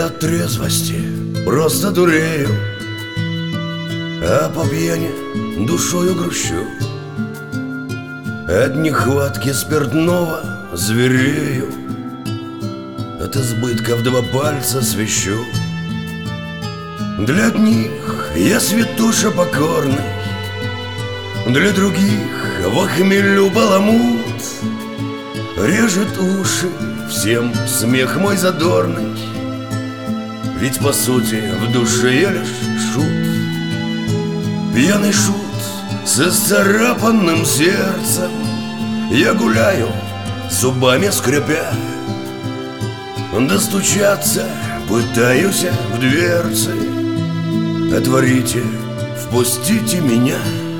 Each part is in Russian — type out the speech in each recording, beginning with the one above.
Я от трезвости просто дурею, а по пьяни душою грущу. От нехватки спиртного зверею, от избытка в 2 пальца свищу. Для одних я святоша покорный, для других во хмелю баламут. Режет уши всем смех мой задорный, ведь по сути в душе я лишь шут. Пьяный шут с исцарапанным сердцем, я гуляю, зубами скрипя. Достучаться пытаюсь в дверцы. Отворите, впустите меня.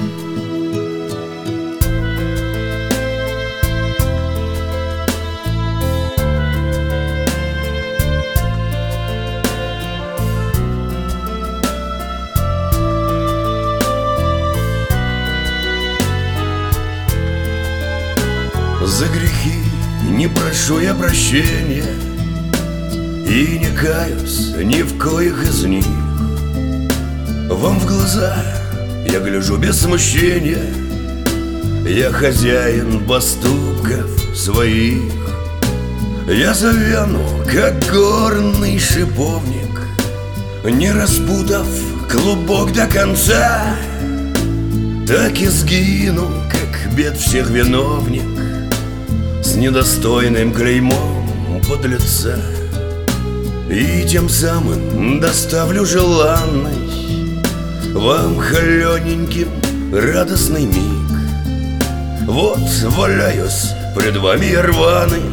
За грехи не прошу я прощения и не каюсь ни в коих из них. Вам в глаза я гляжу без смущения, я хозяин поступков своих. Я завяну, как горный шиповник, не распутав клубок до конца. Так и сгину, как бед всех виновник, с недостойным клеймом подлеца. И тем самым доставлю желанный вам холененьким радостный миг. Вот валяюсь пред вами я рваный,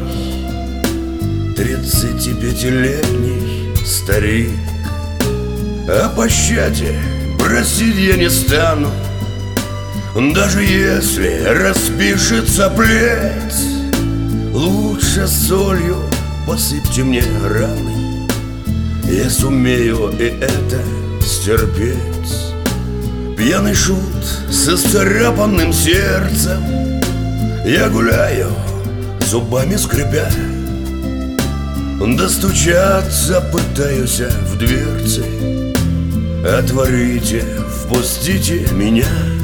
35-летний старик. О пощаде просить я не стану, даже если распишется плеть. Лучше солью посыпьте мне раны, я сумею и это стерпеть. Пьяный шут с исцарапанным сердцем, я гуляю, зубами скрипя. Достучаться пытаюсь в дверцы. Отворите, впустите меня.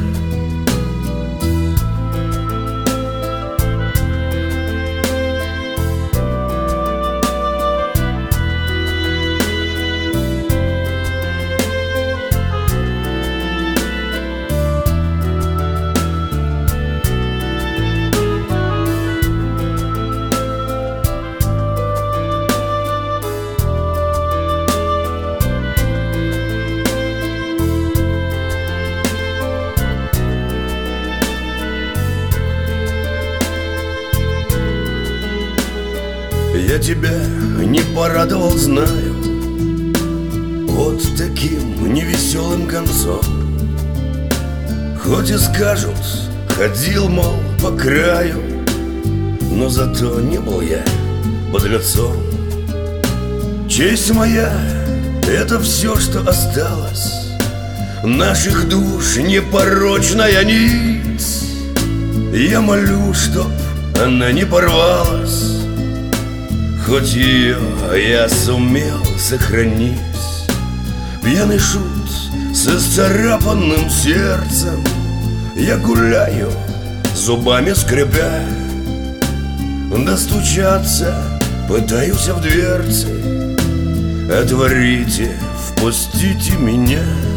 Я тебя не порадовал, знаю, вот таким невеселым концом. Хоть и скажут, ходил, мол, по краю, но зато не был я подлецом. Честь моя — это все, что осталось, наших душ непорочная нить. Я молю, чтоб она не порвалась, хоть ее я сумел сохранить. Пьяный шут с исцарапанным сердцем, я гуляю, зубами скрипя. Достучаться пытаюсь в дверцы. Отворите, впустите меня.